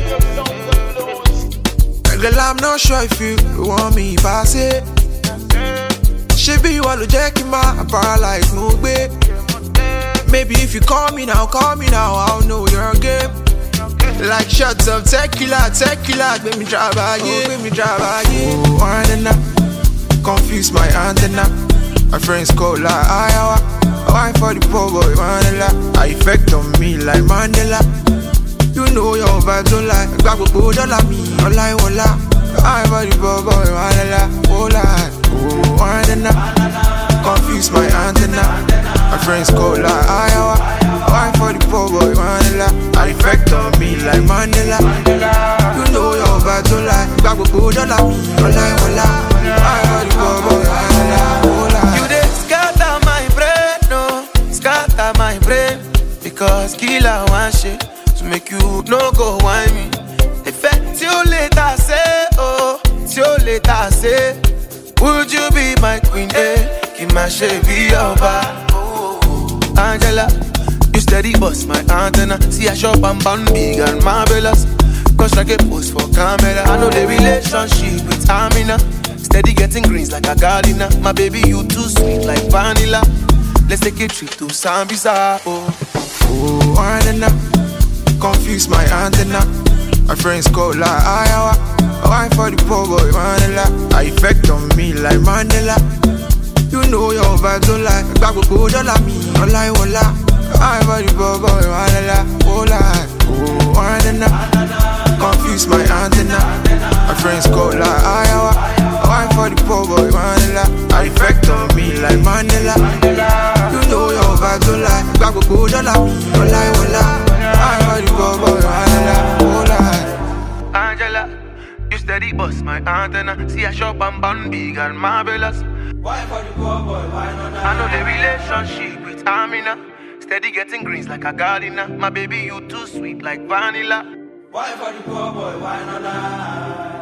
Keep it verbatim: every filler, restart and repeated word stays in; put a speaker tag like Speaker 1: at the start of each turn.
Speaker 1: Girl, I'm not sure if you want me if I say. She be you all Jackie ma paralyzed no way. Maybe if you call me now, call me now, I'll know your game. Like shots of tequila, tequila, make me drive by you, make me drive by you. Oh, antenna, confuse my antenna. My friends call like Iowa. Wine for the poor boy, Mandela. I effect on me like Mandela. You know your vibes don't lie. Grab a bowl, dollar me, all I will lie. Wine for the poor boy, Mandela. Oh, lie. Oh, antenna, confuse my antenna. My friends call like Iowa. Wine for the poor boy, Mandela. I effect on me like Mandela. You know your vibes don't lie. Grab a bowl, dollar me, all I will lie. Wine for the poor boy, Mandela. Oh, lie.
Speaker 2: My brain, because killer one shit to make you no go whine me. Effect you later say, oh, you later say, would you be my queen? Eh, keep my shape be your bar. Oh, Angela, you steady bust my antenna. See I shop and bun big and marvelous. Cause I get post for camera. I know the relationship with Amina. Steady getting greens like a gardener. My baby you too sweet like vanilla. Let's take a trip to Sambisa, oh.
Speaker 1: Oh, antenna, confuse my antenna. My friends call like Iowa. Wine for the poor boy, Mandela. I effect on me like Mandela. You know your vibes don't lie. Grab a bowl, dollar me, all I will lie. Wine for the poor boy, Mandela. Oh, lie. Oh, antenna, confuse my antenna. My friends call like Iowa. Wine for the poor boy, Mandela. I effect on me like Mandela. You know your vibes don't lie. Grab a good dollar, all I will lie. I want to go, boy, all lie.
Speaker 2: Angela, you steady bust my antenna. See I shop and bun big and marvelous.
Speaker 3: Why for the poor boy, why not?
Speaker 2: I know the relationship with Amina. Steady getting greens like a gardener. My baby, you too sweet like vanilla.
Speaker 3: Why for the poor boy, why not?